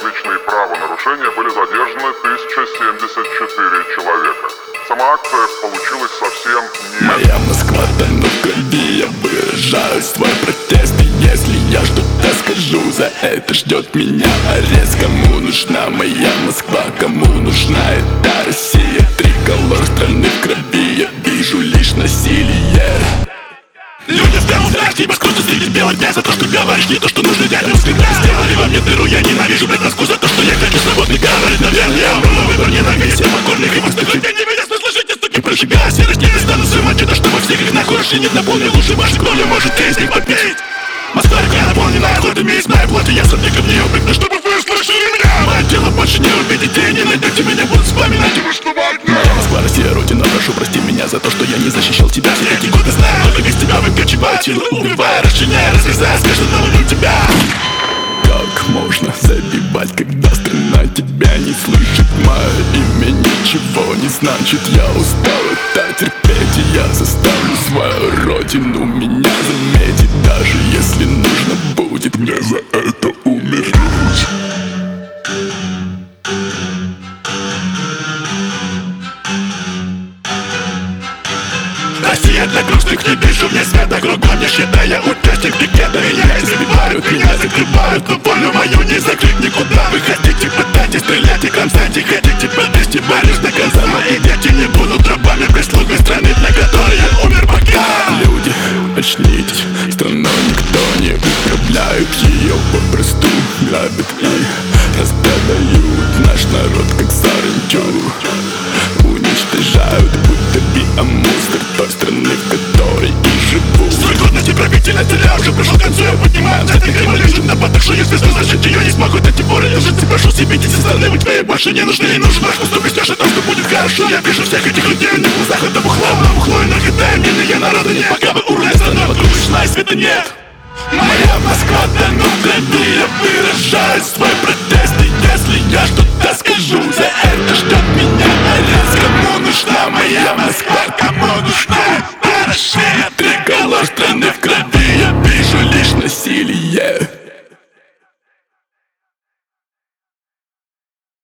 различные правонарушения были задержаны 1074 человека. Сама акция получилась совсем не... Моя Москва тонет в крови, я выражаю свой протест. И если я что-то скажу, за это ждет меня арест. Кому нужна моя Москва, кому нужна эта Россия? Триколор страны в крови, я вижу лишь насилие. Люди в белом страх, тебя скрутят среди белых дня за то, что говоришь не то, что нужно делать. Всегда сделали во мне дыру, я ненавижу, блядь, Москву за то, что я хочу свободно говорить. Наверное, я умру на выбор, ненавидеть всех покорных и восстых людей. Не видя, слышите, стуки прожигая серость, не достану свою мочу, то, что во всех их нахожешь, и нет наполнен лучше башни, кто мне может из них попить. Москва река наполнена охотами из моей плоти, я сорняк в нее прыгну, чтобы вы услышали меня. Мое тело больше не увидите и не найдете меня, будут вспоминать его, что моя Москва, Россия, Родина, прошу, прости меня за то, что я не защищал тебя все эти годы. Знаю, только без тебя выкачиваю тело, убивая, расчленяя, разрезая с каждым новым тебя. Как можно забивать, когда страна тебя не слышит? Мое имя ничего не значит, я устал это терпеть, и я заставлю свою родину меня заметить. Даже если нужно будет мне за это умереть. Россия для грустных, не вижу мне света кругом, не считая участник пикета. Меня избивают, меня закрывают, но волю мою не закрыть никуда. Вы хотите, пытайтесь стрелять и константе, хотите подвести борюсь до конца. Мои дети не будут рабами, прислугой страны, для которой я умер пока. Люди, очнитесь, страной никто не управляет, ее попросту грабят и распродают наш народ как саранчу. Уничтожают, будто биомусор той страны, в которой и живу. Свой годности правителя теряю, уже пришел к концу, я поднимаю взгляд, и гримо лежит на потахшую звезду. Зажить ее не смогу, эти поры лежит. Прошу себе идти со стороны, вы твоей больше не нужны. Не нужен ваш поступок, ждешь о том, что будет хорошо. Я вижу всех этих людей, у них в глазах это бухло и нагадаю, мирные народы нет. Пока вы уровень страны вокруг шла и света нет. Моя Москва тонет в крови, я выражаю свой протест. И если я что-то скажу, за это ждет меня арест. Кому нужна моя Москва, кому нужна Россия?